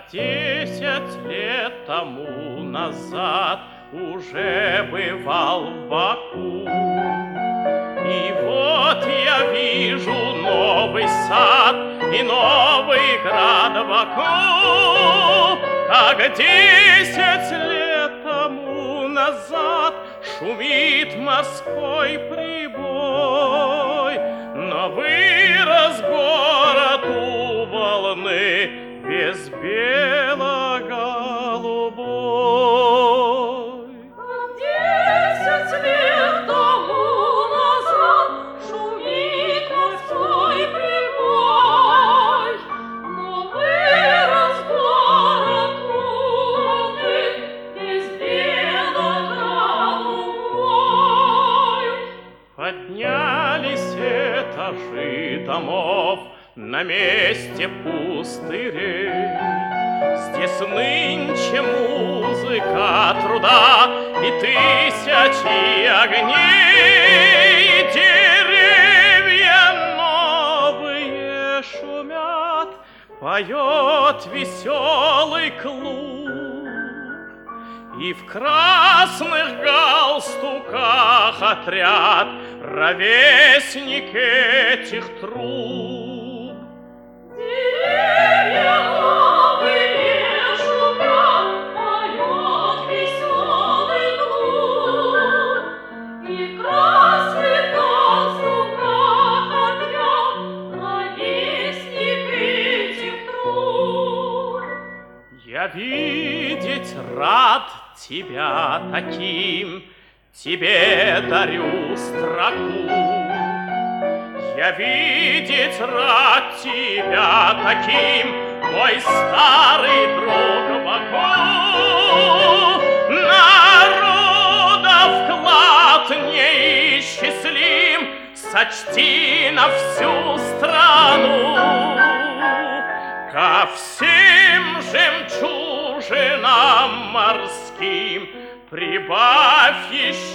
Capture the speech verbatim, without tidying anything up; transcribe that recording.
десять лет тому назад уже бывал в Баку. И вот я вижу новый сад и новый град Баку, как десять лет тому назад шумит морской прибой, но вырос город у волны весь бело-голубой. Десять лет тому назад шумит морской прибой, но вырос город у волны весь бело-голубой. Поднялись этажи домов на месте пустырей. Здесь нынче музыка труда и тысячи огней. Деревья новые шумят, поет веселый клуб. И в красных галстуках отряд, ровесник этих труб. Деревья новые шумят, поет веселый клуб. И в красных галстуках отряд, ровесник этих труб. Я видеть рад тебя таким, тебе дарю строку. Я видеть рад тебя таким, мой старый друг Баку. Народа вклад неисчислим, сочти на всю страну. Ко всем жемчужинам морским прибавь еще